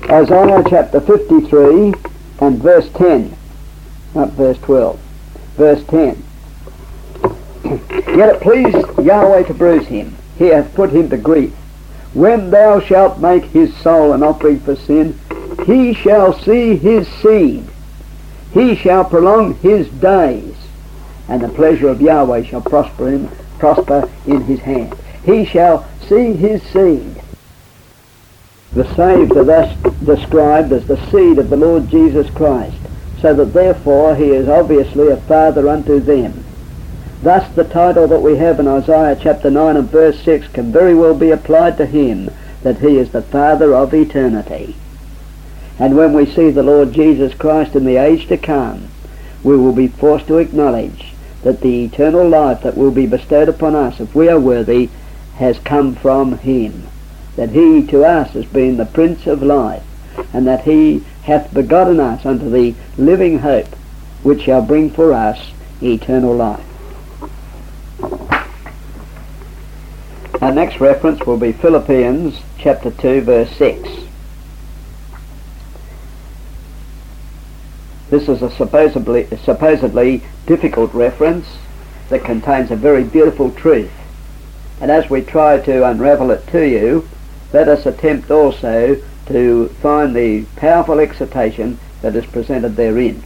Isaiah chapter 53 and verse 10, not verse 12, verse 10. Yet it pleased Yahweh to bruise him, he hath put him to grief. When thou shalt make his soul an offering for sin, he shall see his seed, he shall prolong his days, and the pleasure of Yahweh shall prosper in his hand. He shall see his seed. The saved are thus described as the seed of the Lord Jesus Christ, so that therefore he is obviously a father unto them. Thus the title that we have in Isaiah chapter 9 and verse 6 can very well be applied to him, that he is the Father of eternity. And when we see the Lord Jesus Christ in the age to come, we will be forced to acknowledge that the eternal life that will be bestowed upon us, if we are worthy, has come from him. That he to us has been the Prince of Life, and that he hath begotten us unto the living hope, which shall bring for us eternal life. Our next reference will be Philippians chapter 2 verse 6. This is a supposedly difficult reference that contains a very beautiful truth. And as we try to unravel it to you, let us attempt also to find the powerful exhortation that is presented therein.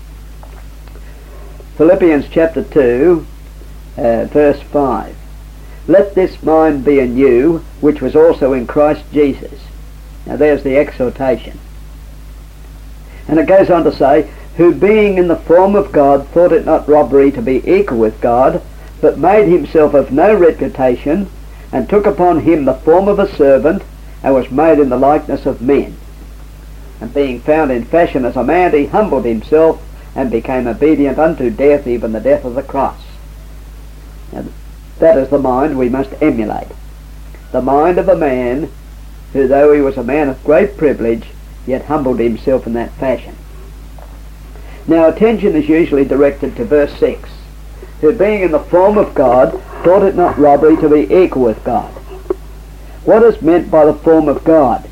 Philippians chapter 2, verse 5. Let this mind be in you, which was also in Christ Jesus. Now there's the exhortation. And it goes on to say, who being in the form of God thought it not robbery to be equal with God, but made himself of no reputation, and took upon him the form of a servant, and was made in the likeness of men. And being found in fashion as a man, he humbled himself, and became obedient unto death, even the death of the cross. Now, that is the mind we must emulate. The mind of a man who, though he was a man of great privilege, yet humbled himself in that fashion. Now attention is usually directed to verse 6. Who being in the form of God, thought it not robbery to be equal with God. What is meant by the form of God?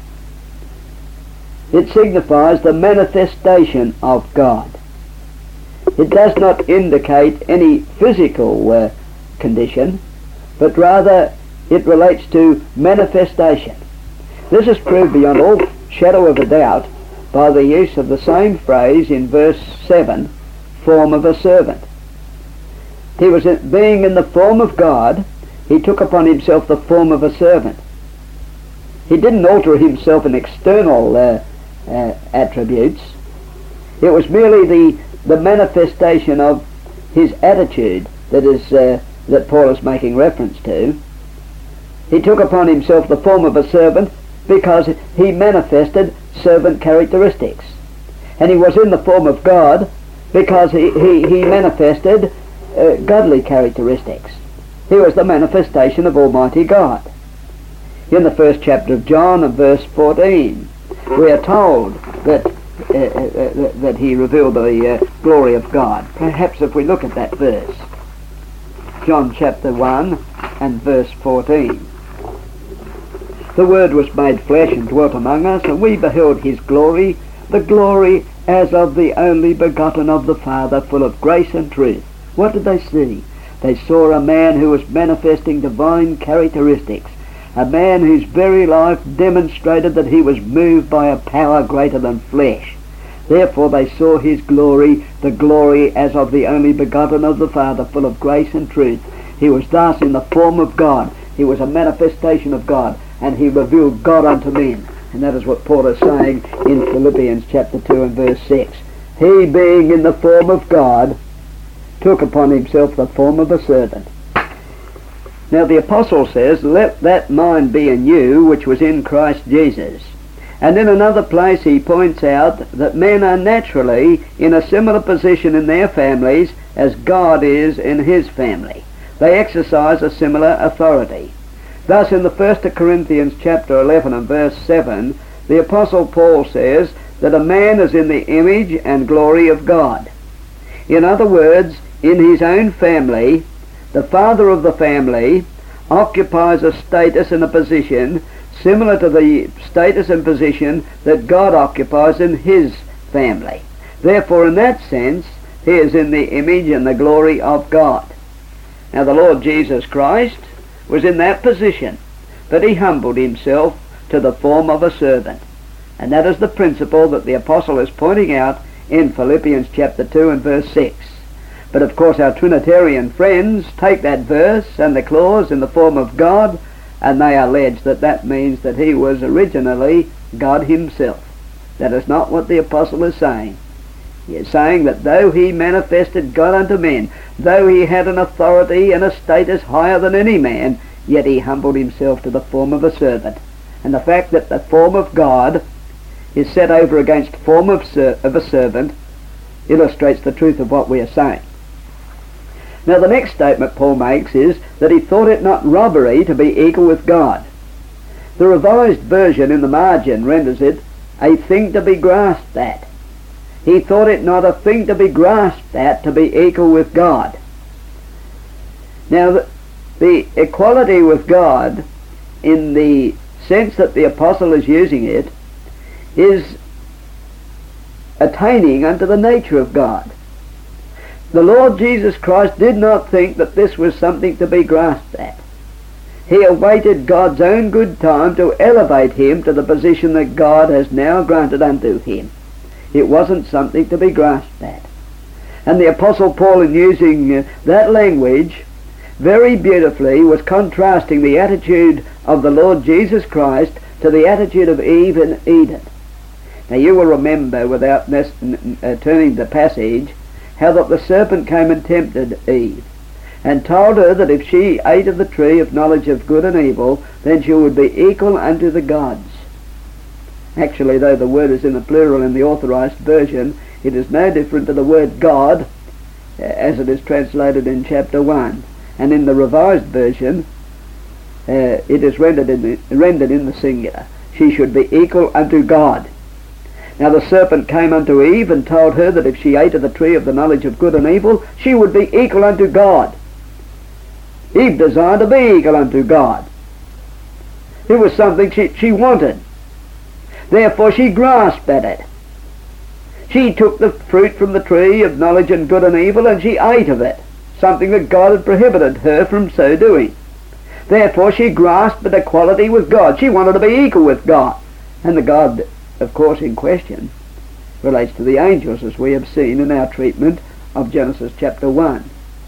It signifies the manifestation of God. It does not indicate any physical condition, but rather it relates to manifestation. This is proved beyond all shadow of a doubt by the use of the same phrase in verse 7, form of a servant. He was being in the form of God, he took upon himself the form of a servant. He didn't alter himself in external attributes. It was merely the manifestation of his attitude that Paul is making reference to. He took upon himself the form of a servant because he manifested servant characteristics. And he was in the form of God because he manifested godly characteristics. He was the manifestation of Almighty God. In the first chapter of John and verse 14, we are told that he revealed the glory of God. Perhaps if we look at that verse, John chapter 1 and verse 14. The Word was made flesh and dwelt among us, and we beheld his glory, the glory as of the only begotten of the Father, full of grace and truth. What did they see? They saw a man who was manifesting divine characteristics, a man whose very life demonstrated that he was moved by a power greater than flesh. Therefore they saw his glory, the glory as of the only begotten of the Father, full of grace and truth. He was thus in the form of God. He was a manifestation of God, and he revealed God unto men. And that is what Paul is saying in Philippians chapter 2 and verse 6. He, being in the form of God, took upon himself the form of a servant. Now the apostle says, let that mind be in you which was in Christ Jesus. And in another place he points out that men are naturally in a similar position in their families as God is in his family. They exercise a similar authority. Thus in the 1 Corinthians chapter 11 and verse 7, the apostle Paul says that a man is in the image and glory of God. In other words, in his own family, the father of the family occupies a status and a position similar to the status and position that God occupies in his family. Therefore, in that sense, he is in the image and the glory of God. Now, the Lord Jesus Christ was in that position, but he humbled himself to the form of a servant. And that is the principle that the apostle is pointing out in Philippians chapter 2 and verse 6. But of course our Trinitarian friends take that verse and the clause in the form of God, and they allege that that means that he was originally God himself. That is not what the apostle is saying. He is saying that though he manifested God unto men, though he had an authority and a status higher than any man, yet he humbled himself to the form of a servant. And the fact that the form of God is set over against form of a servant illustrates the truth of what we are saying. Now the next statement Paul makes is that he thought it not robbery to be equal with God. The Revised Version in the margin renders it a thing to be grasped at. He thought it not a thing to be grasped at to be equal with God. Now the equality with God, in the sense that the apostle is using it, is attaining unto the nature of God. The Lord Jesus Christ did not think that this was something to be grasped at. He awaited God's own good time to elevate him to the position that God has now granted unto him. It wasn't something to be grasped at. And the Apostle Paul, in using that language, very beautifully was contrasting the attitude of the Lord Jesus Christ to the attitude of Eve in Eden. Now you will remember, without turning the passage, how that the serpent came and tempted Eve, and told her that if she ate of the tree of knowledge of good and evil, then she would be equal unto the gods. Actually, though the word is in the plural in the Authorized Version, it is no different to the word God as it is translated in chapter 1. And in the Revised Version, it is rendered in the singular. She should be equal unto God. Now the serpent came unto Eve and told her that if she ate of the tree of the knowledge of good and evil, she would be equal unto God. Eve desired to be equal unto God. It was something she wanted. Therefore she grasped at it. She took the fruit from the tree of knowledge and good and evil, and she ate of it, something that God had prohibited her from so doing. Therefore she grasped at equality with God. She wanted to be equal with God. And the God, of course, in question relates to the angels, as we have seen in our treatment of Genesis chapter 1.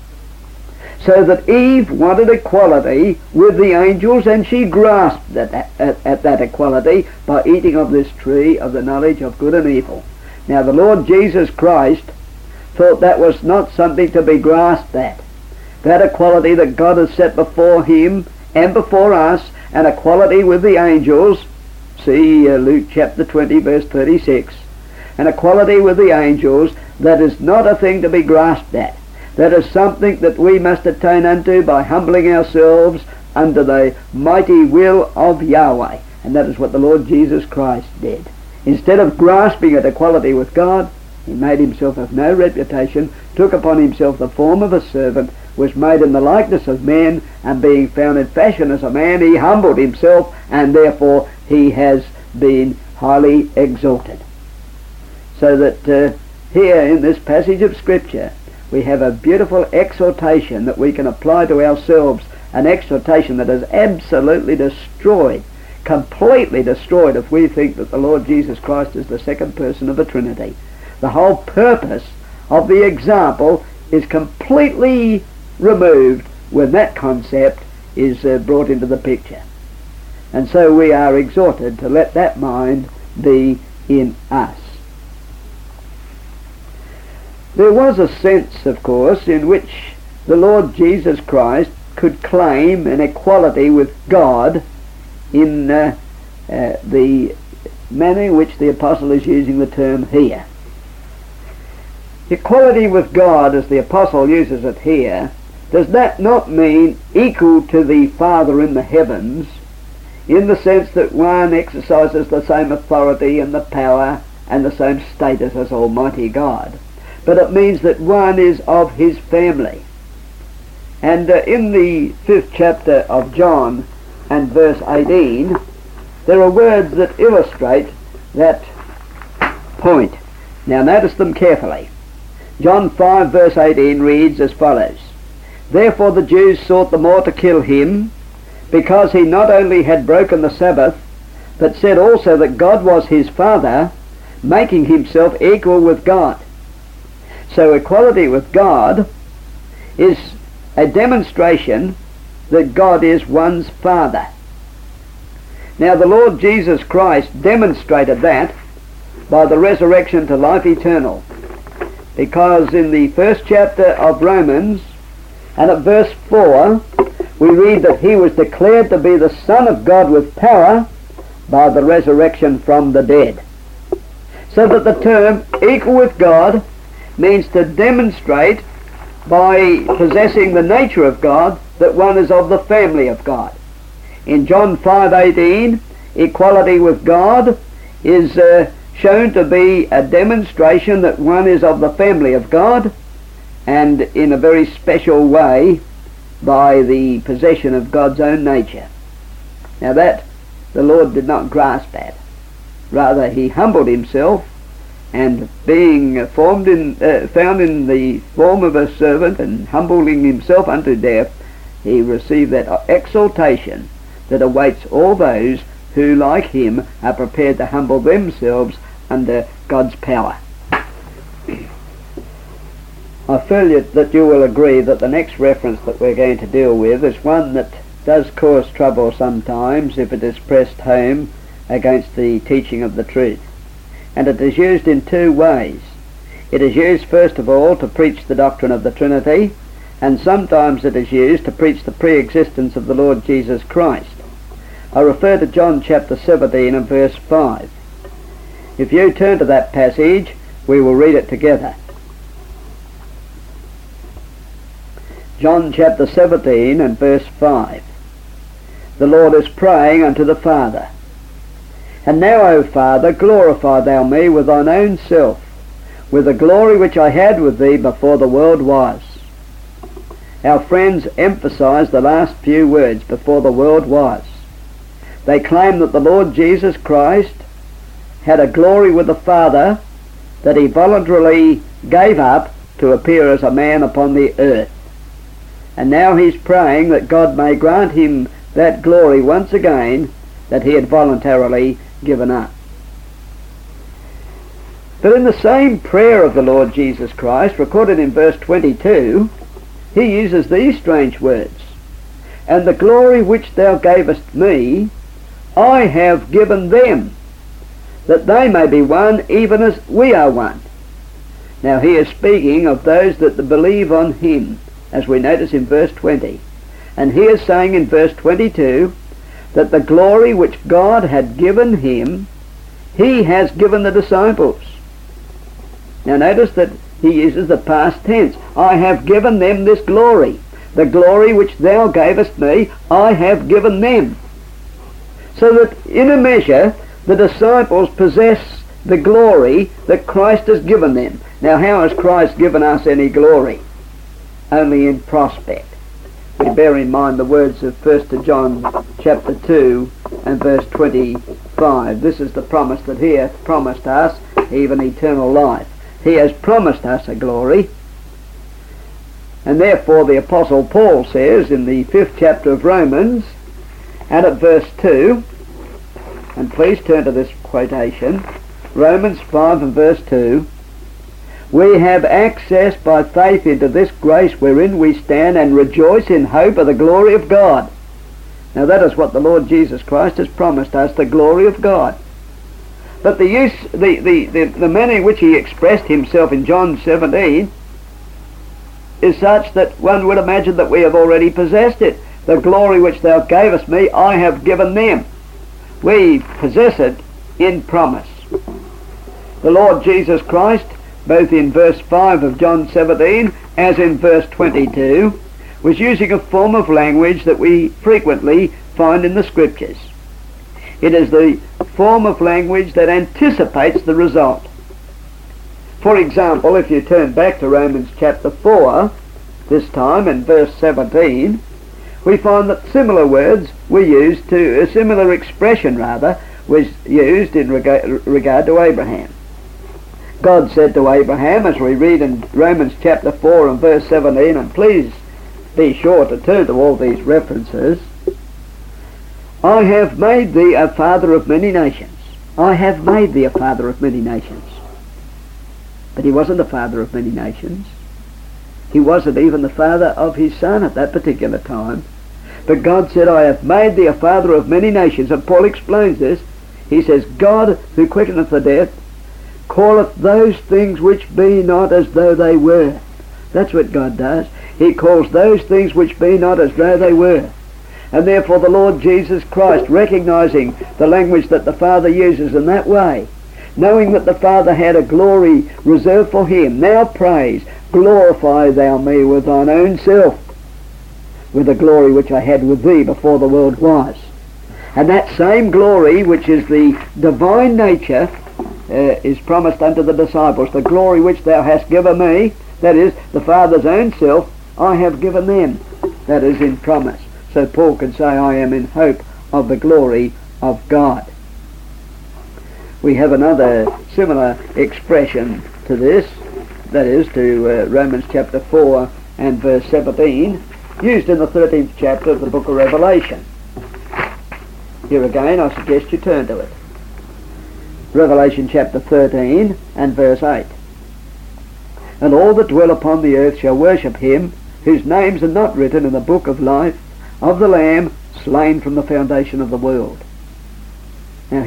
So that Eve wanted equality with the angels, and she grasped at that equality by eating of this tree of the knowledge of good and evil. Now the Lord Jesus Christ thought that was not something to be grasped at. That equality that God has set before him and before us, and equality with the angels, see Luke chapter 20 verse 36, an equality with the angels, that is not a thing to be grasped at. That is something that we must attain unto by humbling ourselves under the mighty will of Yahweh. And that is what the Lord Jesus Christ did. Instead of grasping at equality with God, he made himself of no reputation, took upon himself the form of a servant, was made in the likeness of men, and being found in fashion as a man, he humbled himself, and therefore he has been highly exalted. So that here in this passage of Scripture, we have a beautiful exhortation that we can apply to ourselves, an exhortation that is absolutely destroyed, completely destroyed, if we think that the Lord Jesus Christ is the second person of the Trinity. The whole purpose of the example is completely removed when that concept is brought into the picture. And so we are exhorted to let that mind be in us. There was a sense, of course, in which the Lord Jesus Christ could claim an equality with God in the manner in which the apostle is using the term here. Equality with God, as the apostle uses it here, does that not mean equal to the Father in the heavens, in the sense that one exercises the same authority and the power and the same status as Almighty God, but it means that one is of his family. And in the 5th chapter of John and verse 18, there are words that illustrate that point. Now notice them carefully. John 5 verse 18 reads as follows: "Therefore the Jews sought the more to kill him, because he not only had broken the Sabbath, but said also that God was his Father, making himself equal with God." So equality with God is a demonstration that God is one's Father. Now the Lord Jesus Christ demonstrated that by the resurrection to life eternal, because in the first chapter of Romans and at verse 4 we read that he was declared to be the Son of God with power by the resurrection from the dead. So that the term equal with God means to demonstrate by possessing the nature of God that one is of the family of God. In John 5:18, equality with God is shown to be a demonstration that one is of the family of God, and in a very special way by the possession of God's own nature. Now that the Lord did not grasp at. Rather, he humbled himself, and being found in the form of a servant and humbling himself unto death, he received that exaltation that awaits all those who, like him, are prepared to humble themselves under God's power. I feel that you will agree that the next reference that we're going to deal with is one that does cause trouble sometimes if it is pressed home against the teaching of the truth. And it is used in two ways. It is used first of all to preach the doctrine of the Trinity, and sometimes it is used to preach the pre-existence of the Lord Jesus Christ. I refer to John chapter 17 and verse 5. If you turn to that passage, we will read it together. John chapter 17 and verse 5. The Lord is praying unto the Father. "And now, O Father, glorify thou me with thine own self, with the glory which I had with thee before the world was." Our friends emphasize the last few words, "before the world was." They claim that the Lord Jesus Christ had a glory with the Father that he voluntarily gave up to appear as a man upon the earth. And now he's praying that God may grant him that glory once again that he had voluntarily given up. But in the same prayer of the Lord Jesus Christ, recorded in verse 22, he uses these strange words: "And the glory which thou gavest me, I have given them, that they may be one even as we are one." Now he is speaking of those that believe on him, as we notice in verse 20. And he is saying in verse 22 that the glory which God had given him, he has given the disciples. Now notice that he uses the past tense. "I have given them this glory. The glory which thou gavest me, I have given them." So that in a measure, the disciples possess the glory that Christ has given them. Now how has Christ given us any glory? Only in prospect. We bear in mind the words of 1 John chapter 2 and verse 25. This is the promise that he hath promised us, even eternal life. He has promised us a glory. And therefore the Apostle Paul says in the 5th chapter of Romans and at verse 2, and please turn to this quotation, Romans 5 and verse 2, "We have access by faith into this grace wherein we stand and rejoice in hope of the glory of God." Now that is what the Lord Jesus Christ has promised us, the glory of God. But the manner in which he expressed himself in John 17 is such that one would imagine that we have already possessed it. "The glory which thou gavest me, I have given them." We possess it in promise. The Lord Jesus Christ, both in verse 5 of John 17 as in verse 22, was using a form of language that we frequently find in the Scriptures. It is the form of language that anticipates the result. For example, if you turn back to Romans chapter 4, this time in verse 17, we find that similar words were used to, a similar expression rather, was used in regard to Abraham. God said to Abraham, as we read in Romans chapter 4 and verse 17, and please be sure to turn to all these references, I have made thee a father of many nations. I have made thee a father of many nations. But he wasn't a father of many nations. He wasn't even the father of his son at that particular time. But God said, I have made thee a father of many nations. And Paul explains this. He says, God who quickeneth the dead, calleth those things which be not as though they were. That's what God does. He calls those things which be not as though they were. And therefore the Lord Jesus Christ, recognizing the language that the Father uses in that way, knowing that the Father had a glory reserved for him, now prays, glorify thou me with thine own self, with the glory which I had with thee before the world was. And that same glory, which is the divine nature, is promised unto the disciples. The glory which thou hast given me, that is, the Father's own self, I have given them. That is in promise. So Paul can say, I am in hope of the glory of God. We have another similar expression to this, that is to Romans chapter 4 and verse 17, used in the 13th chapter of the book of Revelation. Here again, I suggest you turn to it. Revelation chapter 13 and verse 8. And all that dwell upon the earth shall worship him, whose names are not written in the book of life of the Lamb slain from the foundation of the world. Now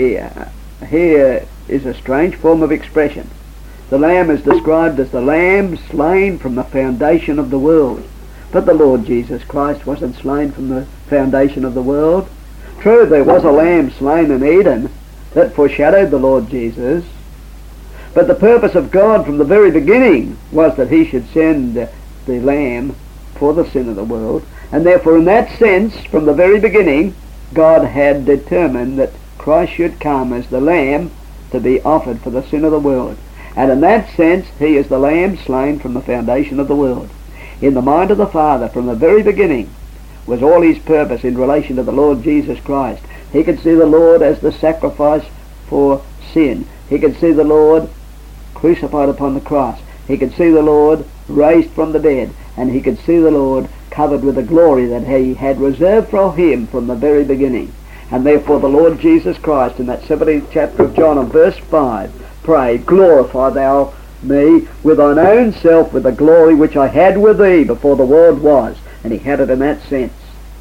here is a strange form of expression. The Lamb is described as the Lamb slain from the foundation of the world. But the Lord Jesus Christ wasn't slain from the foundation of the world. True, there was a lamb slain in Eden that foreshadowed the Lord Jesus. But the purpose of God from the very beginning was that he should send the lamb for the sin of the world. And therefore, in that sense, from the very beginning, God had determined that Christ should come as the lamb to be offered for the sin of the world. And in that sense, he is the lamb slain from the foundation of the world. In the mind of the Father, from the very beginning, was all his purpose in relation to the Lord Jesus Christ. He could see the Lord as the sacrifice for sin. He could see the Lord crucified upon the cross. He could see the Lord raised from the dead. And he could see the Lord covered with the glory that he had reserved for him from the very beginning. And therefore the Lord Jesus Christ, in that 17th chapter of John and verse 5, prayed, glorify thou me with thine own self, with the glory which I had with thee before the world was. And he had it in that sense.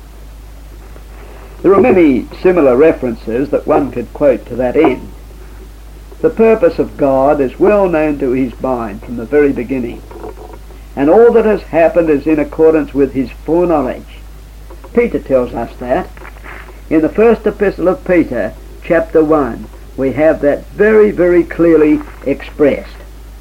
There are many similar references that one could quote to that end. The purpose of God is well known to his mind from the very beginning, and all that has happened is in accordance with his foreknowledge. Peter tells us that. In the first epistle of Peter, chapter 1, we have that very, very clearly expressed.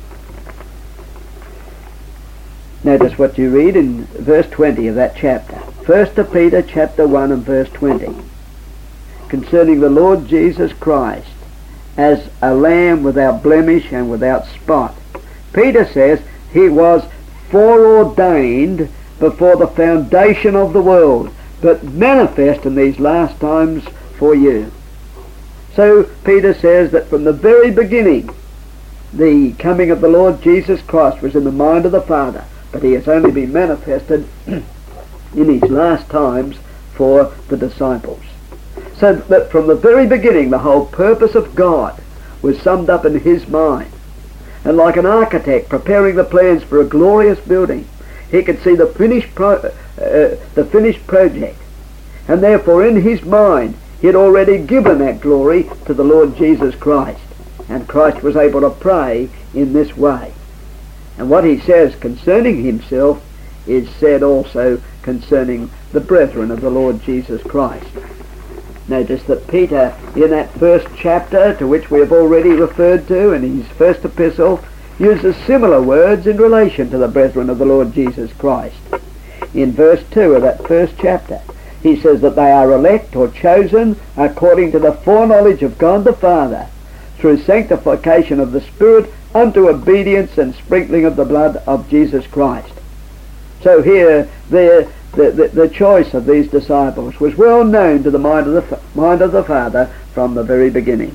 Notice what you read in verse 20 of that chapter. 1 Peter chapter 1 and verse 20. Concerning the Lord Jesus Christ as a lamb without blemish and without spot. Peter says he was foreordained before the foundation of the world, but manifest in these last times for you. So Peter says that from the very beginning, the coming of the Lord Jesus Christ was in the mind of the Father, but he has only been manifested in his last times for the disciples. So that from the very beginning, the whole purpose of God was summed up in his mind. And like an architect preparing the plans for a glorious building, he could see the finished project. And therefore in his mind, he had already given that glory to the Lord Jesus Christ. And Christ was able to pray in this way. And what he says concerning himself is said also concerning the brethren of the Lord Jesus Christ. Notice that Peter, in that first chapter to which we have already referred to in his first epistle, uses similar words in relation to the brethren of the Lord Jesus Christ. In verse 2 of that first chapter, he says that they are elect or chosen according to the foreknowledge of God the Father, through sanctification of the Spirit, unto obedience and sprinkling of the blood of Jesus Christ. So here, the choice of these disciples was well known to the mind of the Father from the very beginning.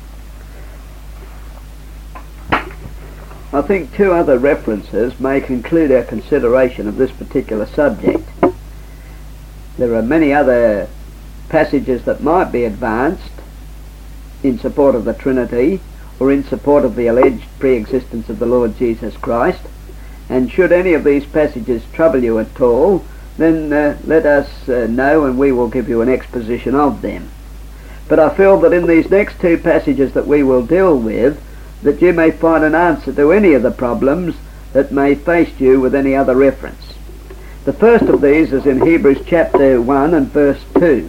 I think two other references may conclude our consideration of this particular subject. There are many other passages that might be advanced in support of the Trinity or in support of the alleged pre-existence of the Lord Jesus Christ, and should any of these passages trouble you at all, then let us know and we will give you an exposition of them. But I feel that in these next two passages that we will deal with, that you may find an answer to any of the problems that may face you with any other reference. The first of these is in Hebrews chapter 1 and verse 2.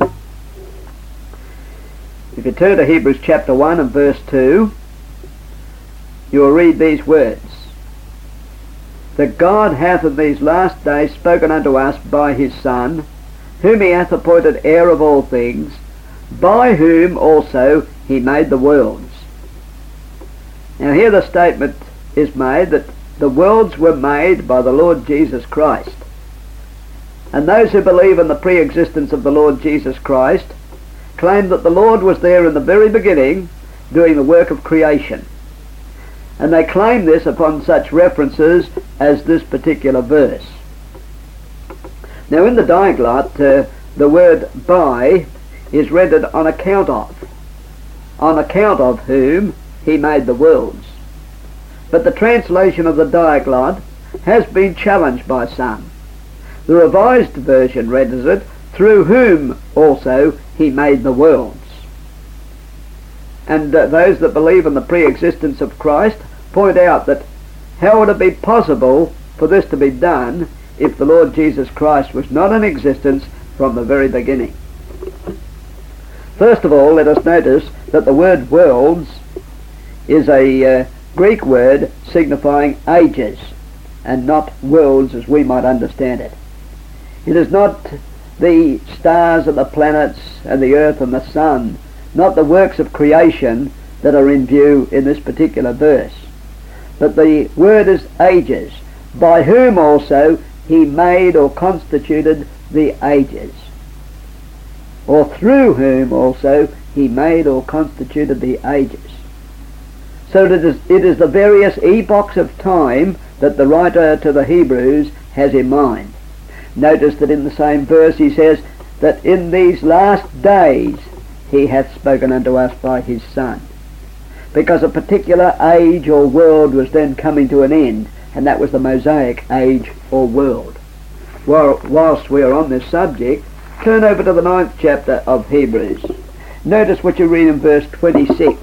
If you turn to Hebrews chapter 1 and verse 2, you will read these words: that God hath in these last days spoken unto us by his Son, whom he hath appointed heir of all things, by whom also he made the worlds. Now here the statement is made that the worlds were made by the Lord Jesus Christ. And those who believe in the pre-existence of the Lord Jesus Christ claim that the Lord was there in the very beginning doing the work of creation. And they claim this upon such references as this particular verse. Now in the Diaglott, the word by is rendered on account of whom he made the worlds. But the translation of the Diaglott has been challenged by some. The Revised Version renders it, through whom also he made the worlds. And those that believe in the pre-existence of Christ point out that how would it be possible for this to be done if the Lord Jesus Christ was not in existence from the very beginning? First of all, let us notice that the word worlds is a Greek word signifying ages, and not worlds as we might understand it. It is not the stars and the planets and the earth and the sun, not the works of creation that are in view in this particular verse. But the word is ages, by whom also he made or constituted the ages, or through whom also he made or constituted the ages. So it is the various epochs of time that the writer to the Hebrews has in mind. Notice that in the same verse he says that in these last days he hath spoken unto us by his Son. Because a particular age or world was then coming to an end, and that was the Mosaic age or world. Whilst we are on this subject, turn over to the 9th chapter of Hebrews. Notice what you read in verse 26.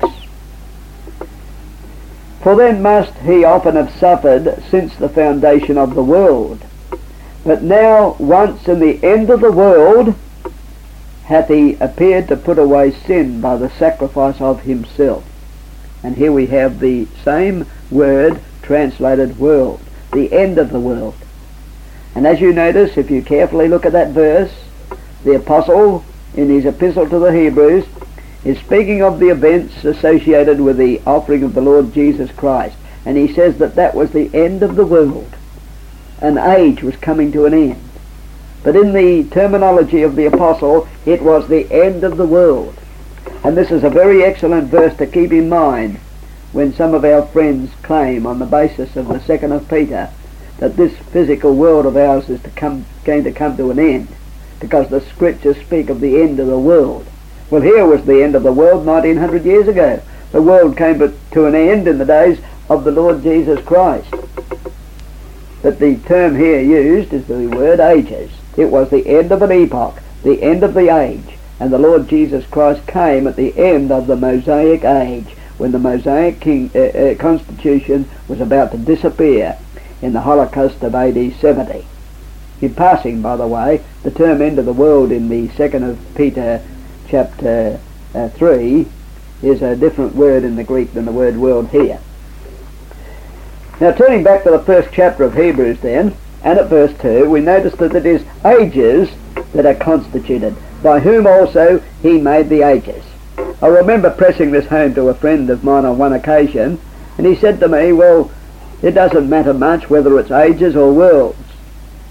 For then must he often have suffered since the foundation of the world. But now once in the end of the world hath he appeared to put away sin by the sacrifice of himself. And here we have the same word translated world, the end of the world. And as you notice, if you carefully look at that verse, the apostle in his epistle to the Hebrews is speaking of the events associated with the offering of the Lord Jesus Christ. And he says that that was the end of the world. An age was coming to an end. But in the terminology of the apostle, it was the end of the world. And this is a very excellent verse to keep in mind when some of our friends claim on the basis of the 2nd of Peter that this physical world of ours is going to come to an end, because the scriptures speak of the end of the world. Well, here was the end of the world 1900 years ago. The world came to an end in the days of the Lord Jesus Christ. But the term here used is the word ages. It was the end of an epoch, the end of the age, and the Lord Jesus Christ came at the end of the Mosaic age, when the Mosaic constitution was about to disappear in the Holocaust of AD 70. In passing, by the way, the term end of the world in the 2nd of Peter chapter 3 is a different word in the Greek than the word world here. Now turning back to the 1st chapter of Hebrews then, and at verse 2, we notice that it is ages that are constituted, by whom also he made the ages. I remember pressing this home to a friend of mine on one occasion, and he said to me, well, it doesn't matter much whether it's ages or worlds.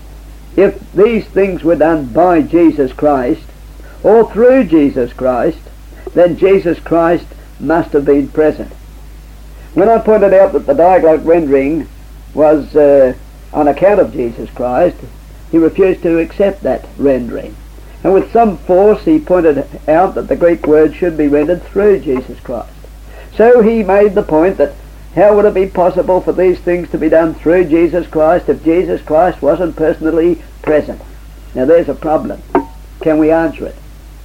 if these things were done by Jesus Christ or through Jesus Christ, then Jesus Christ must have been present. When I pointed out that the diaglott rendering was on account of Jesus Christ, he refused to accept that rendering. And with some force he pointed out that the Greek word should be rendered through Jesus Christ. So he made the point that how would it be possible for these things to be done through Jesus Christ if Jesus Christ wasn't personally present? Now there's a problem. Can we answer it?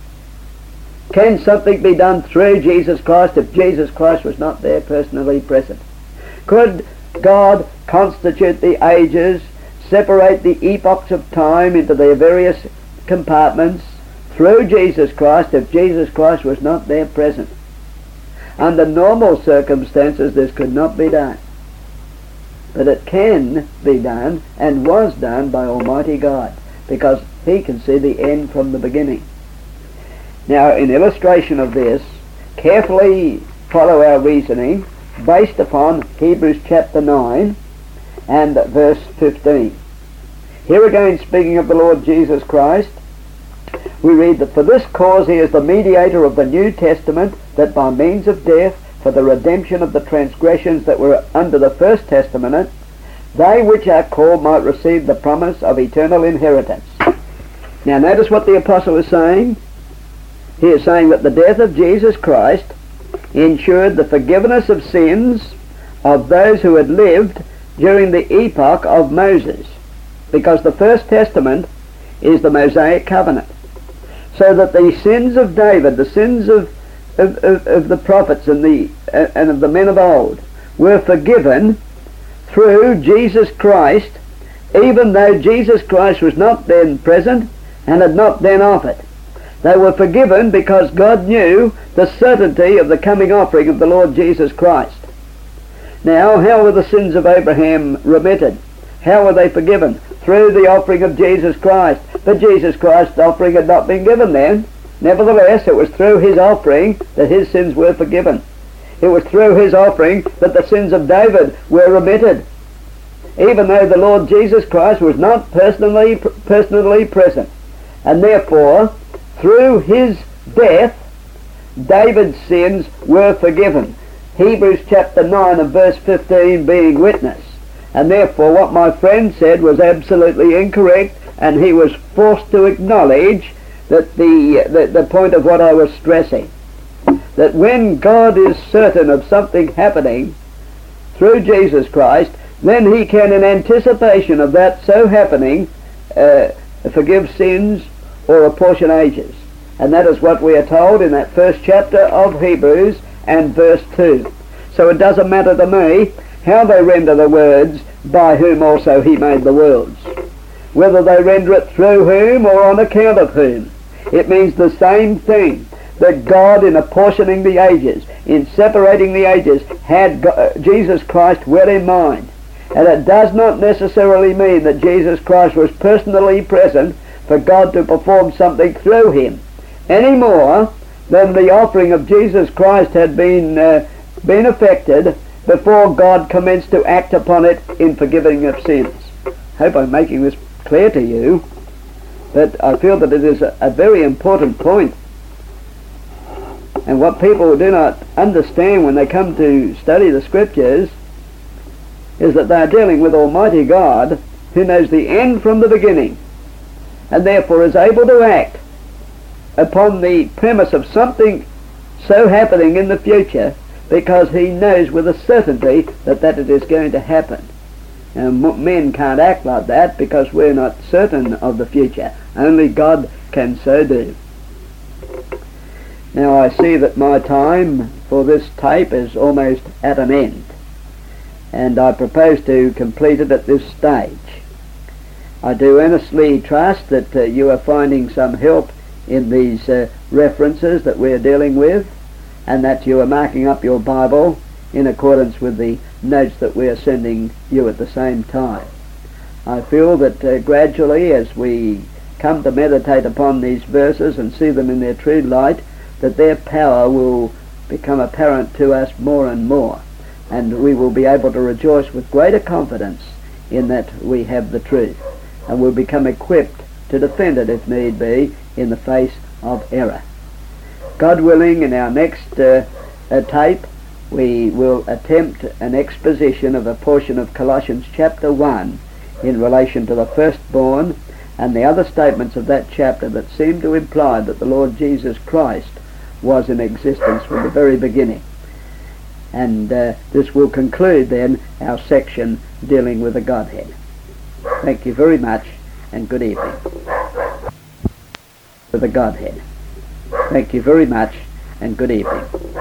Can something be done through Jesus Christ if Jesus Christ was not there personally present? Could God constitute the ages, separate the epochs of time into their various compartments through Jesus Christ if Jesus Christ was not there present? Under normal circumstances this could not be done. But it can be done and was done by Almighty God, because he can see the end from the beginning. Now, in illustration of this, carefully follow our reasoning based upon Hebrews chapter 9 and verse 15. Here again, speaking of the Lord Jesus Christ, we read that for this cause he is the mediator of the New Testament, that by means of death, for the redemption of the transgressions that were under the first testament, they which are called might receive the promise of eternal inheritance. Now notice what the apostle is saying. He is saying that the death of Jesus Christ ensured the forgiveness of sins of those who had lived during the epoch of Moses, because the first testament is the Mosaic covenant. So that the sins of David, the sins of the prophets and of the men of old were forgiven through Jesus Christ, even though Jesus Christ was not then present and had not then offered. They were forgiven because God knew the certainty of the coming offering of the Lord Jesus Christ. Now, how were the sins of Abraham remitted? How were they forgiven? Through the offering of Jesus Christ. But Jesus Christ's offering had not been given then. Nevertheless, it was through his offering that his sins were forgiven. It was through his offering that the sins of David were remitted, even though the Lord Jesus Christ was not personally present. And therefore, through his death, David's sins were forgiven. Hebrews chapter 9 and verse 15 being witness. And therefore what my friend said was absolutely incorrect, and he was forced to acknowledge that the point of what I was stressing. That when God is certain of something happening through Jesus Christ, then he can, in anticipation of that so happening, forgive sins or apportion ages. And that is what we are told in that first chapter of Hebrews and verse 2. So it doesn't matter to me how they render the words, by whom also he made the worlds. Whether they render it through whom or on account of whom. It means the same thing, that God, in apportioning the ages, in separating the ages, had Jesus Christ well in mind. And it does not necessarily mean that Jesus Christ was personally present for God to perform something through him, any more than the offering of Jesus Christ had been effected before God commenced to act upon it in forgiving of sins. I hope I'm making this clear to you, but I feel that it is a very important point. And what people do not understand when they come to study the Scriptures is that they are dealing with Almighty God, who knows the end from the beginning, and therefore is able to act upon the premise of something so happening in the future, because he knows with a certainty that it is going to happen. And men can't act like that because we're not certain of the future. Only God can so do. Now I see that my time for this tape is almost at an end, and I propose to complete it at this stage. I do earnestly trust that you are finding some help in these references that we're dealing with, and that you are marking up your Bible in accordance with the notes that we are sending you at the same time. I feel that gradually, as we come to meditate upon these verses and see them in their true light, that their power will become apparent to us more and more, and we will be able to rejoice with greater confidence in that we have the truth. and will become equipped to defend it if need be in the face of error. God willing, in our next tape we will attempt an exposition of a portion of Colossians chapter 1 in relation to the firstborn and the other statements of that chapter that seem to imply that the Lord Jesus Christ was in existence from the very beginning. And this will conclude then our section dealing with the Godhead. Thank you very much and good evening. For the Godhead. Thank you very much and good evening.